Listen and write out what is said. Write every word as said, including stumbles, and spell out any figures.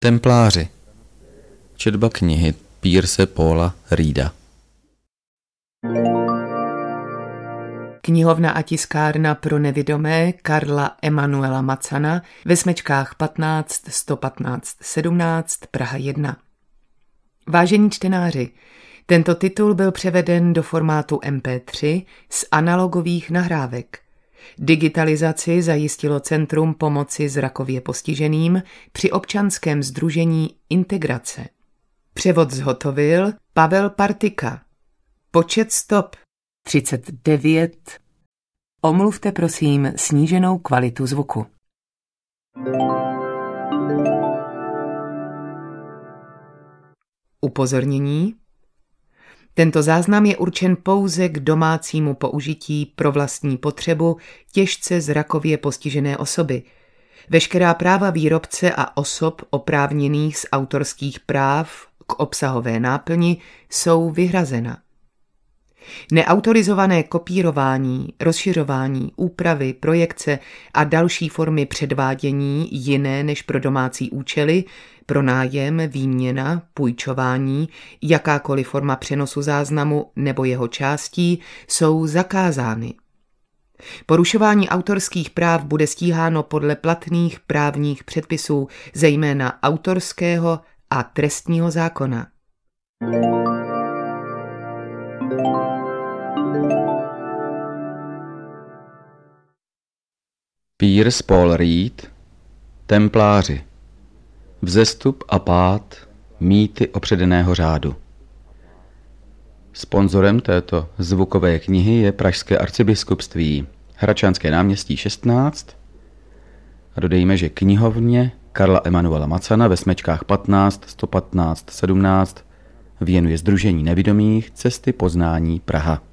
Templáři. Četba knihy Pierce Paula Reeda. Knihovna a tiskárna pro nevidomé Karla Emanuela Macana ve smečkách patnáct sto patnáct sedmnáct Praha jedna. Vážení čtenáři, tento titul byl převeden do formátu em pé tři z analogových nahrávek. Digitalizaci zajistilo Centrum pomoci zrakově postiženým při občanském sdružení Integrace. Převod zhotovil Pavel Partika. Počet stop třicet devět. Omluvte prosím sníženou kvalitu zvuku. Upozornění. Tento záznam je určen pouze k domácímu použití pro vlastní potřebu těžce zrakově postižené osoby. Veškerá práva výrobce a osob oprávněných z autorských práv k obsahové náplni jsou vyhrazena. Neautorizované kopírování, rozšiřování, úpravy, projekce a další formy předvádění jiné než pro domácí účely, pronájem, výměna, půjčování, jakákoliv forma přenosu záznamu nebo jeho částí jsou zakázány. Porušování autorských práv bude stíháno podle platných právních předpisů, zejména autorského a trestního zákona. Pierce Paul Reed. Templáři. Vzestup a pád mýty opředeného řádu. Sponzorem této zvukové knihy je Pražské arcibiskupství, Hradčanské náměstí šestnáct. A dodejme, že knihovně Karla Emanuela Macana ve smečkách patnáct sto patnáct sedmnáct věnuje Sdružení nevidomých Cesty poznání Praha.